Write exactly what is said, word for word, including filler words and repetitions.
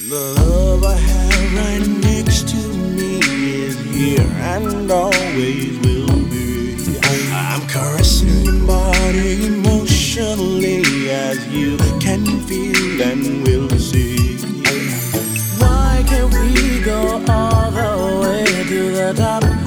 The love I have right next to me is here and always will be. I'm caressing your body emotionally as you can feel and will.